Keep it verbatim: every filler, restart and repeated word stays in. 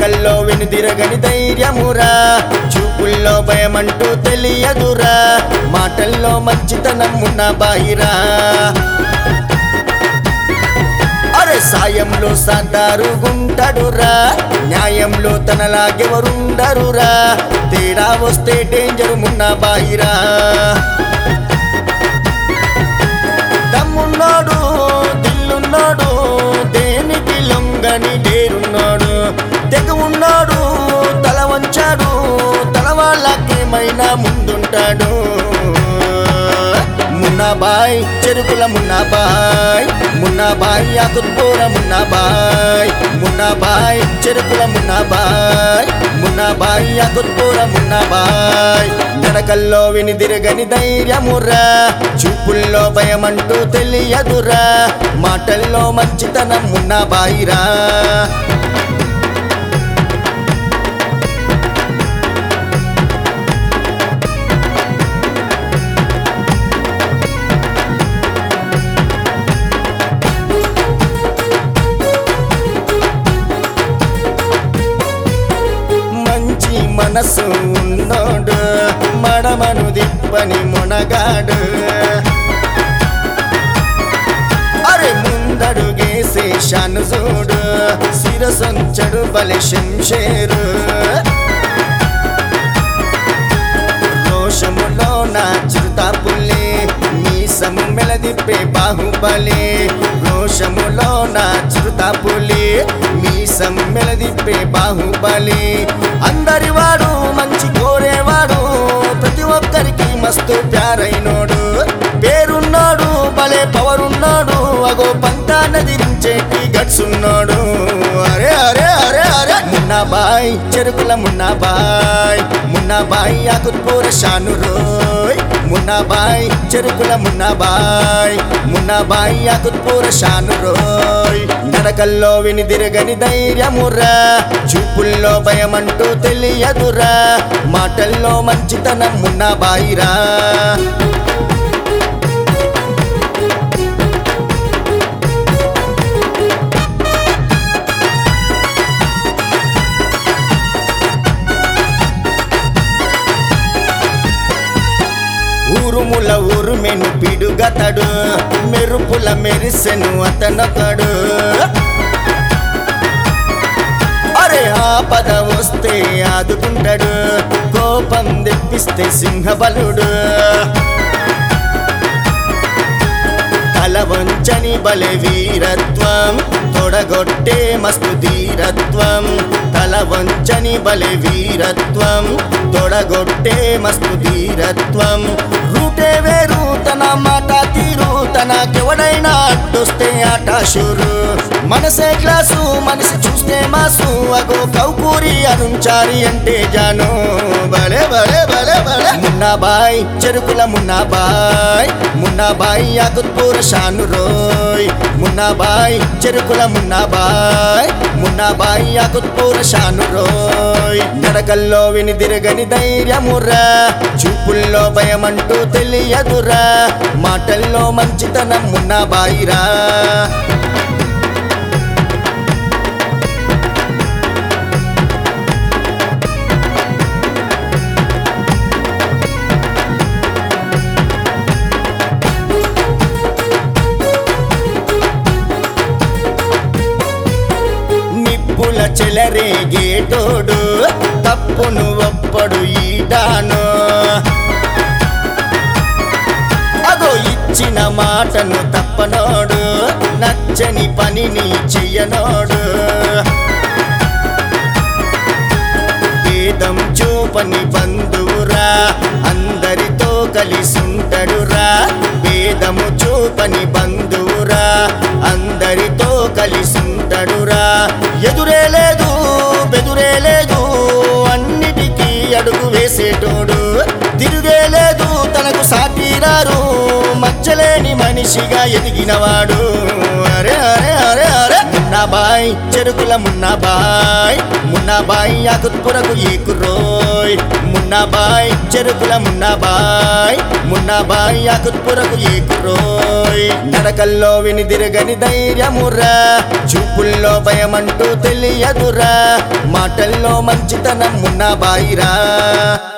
నడకల్లో వెనుదిరగని ధైర్యమురా, చూపుల్లో భయమంటూ తెలియదురా, మాటల్లో మంచితనం ఉన్న బాయిరా. అరే సాయంలో సాదారుగుంటాడురా, న్యాయంలో తనలాగెవరుండరురా, తేడా వస్తే డేంజర్ మున్న బాయిరా. దమ్మున్నాడు దిల్లున్నాడు, దేనికి లొంగని డేరున్నాడు, తెగ ఉన్నాడు తల వంచాడు, తల వాళ్ళకేమైనా ముందుంటాడు. మున్నాబాయ్ చెరుకుల మున్నాబాయ్, మున్నాబాయ్ ఆకుత్పూర మున్నాబాయ్, మున్నాబాయ్ చెరుకుల మున్నాబాయ్, మున్నాబాయ్ ఆకుత్పూర మున్నాబాయ్. నడకల్లో వినిదిరగని ధైర్యమురా, చూపుల్లో భయమంటూ తెలియదురా, మాటల్లో మంచితనం మున్నాబాయిరా. మనసు ఉన్నోడు మడమను దిప్పని మునగాడు, అరే ముందడుగేసే షాను చూడు, శిరసొంచడు బలె శంషేరు. రోషములో నా చిరుతా పుల్లి, మీసము మెలదిప్పే బాహుబలి. రోషములో నా చిరుతా పులి, మీసం మెలదిప్పే బాహుబలి. అందరి వాడు మంచి కోరేవాడు, ప్రతి ఒక్కరికి మస్తు ప్యారైనోడు, పేరున్నాడు భలే పవరున్నాడు, అగో పంతా నదిరించేటి గట్సున్నాడు. అరే అరే అరే అరే మున్నాబాయ్ చెరుకుల మున్నాబాయ్, మున్నాబాయ్ ఆకుత్పూర షాను రోయ్, మున్నాబాయ్ చెరుకుల మున్నాబాయ్, మున్నాబాయ్ ఆకుత్పూర షాను రోయ్. నడకల్లో వినిదిరగని ధైర్యమురా, చూపుల్లో భయమంటూ తెలియదురా, మాటల్లో మంచితనం మున్నాబాయిరా. ఊరుముల ఊరుమెను పిడుగతడు, మెరుపుల మెరిసెను అతనొకడు, అరే ఆపద వస్తే ఆదుకుంటాడు, కోపం తెప్పిస్తే సింహబలుడు. తల వంచని బలె వీరత్వం, తొడగొట్టే మస్తు ధీరత్వం, తల వంచని బలె వీరత్వం, తొడగొట్టే మస్తు ధీరత్వం. రూటే వేరు తన మాట తీరు, తనకెవడైనా అడ్డొస్తే ఆట షూరు. మనసే క్లాసు మనిషి చూస్తే మాసు, అగో కౌకూరి అరుంచారి అంటే జాను. బలే బలే బలే బలే మున్నాబాయ్ చెరుకుల మున్నాబాయ్, మున్నాబాయ్ ఆకుత్పూర షాను రోయ్, మున్నాబాయ్ చెరుకుల మున్నాబాయ్, మున్నాబాయ్ ఆకుత్పూర షాను రోయ్. నడకల్లో వినిదిరగని ధైర్యమురా, చూపుల్లో భయమంటూ తెలియదురా, మాటల్లో మంచితనం మున్నాబాయిరా. నిప్పుల చెలరేగేటోడు, తప్పును ఒప్పడు ఈడాను, అగో ఇచ్చిన మాటను తప్పనోడు, నచ్చని పనిని చెయ్యనోడు, భేదం చూపని బంధువురా, అందరితో కలిసుంటడురా, భేదము చూపని బంధువురా, అందరితో కలిసుంటడురా. ఎదురే లేదు బెదురే లేదు, అన్నిటికీ అడుగు వేసేటోడు, తిరుగే లేదు తనకు సాటిరారు, మచ్చలేని మనిషిగా ఎదిగినవాడు. అరే అరే అరే అరే మున్నాబాయ్ చెరుకుల మున్నాబాయ్, మున్నాబాయ్ ఆకుత్పురకు ఏకురోయ్, మున్నాబాయ్ చెరుకుల మున్నాబాయ్, మున్నాబాయ్ ఆకుత్పురకు ఏకురోయ్. నడకల్లో వినిదిరగని ధైర్యమురా చూపుల్లో భయమంటూ తెలియదురా మాటల్లో మంచితనం ఉన్న బాయిరా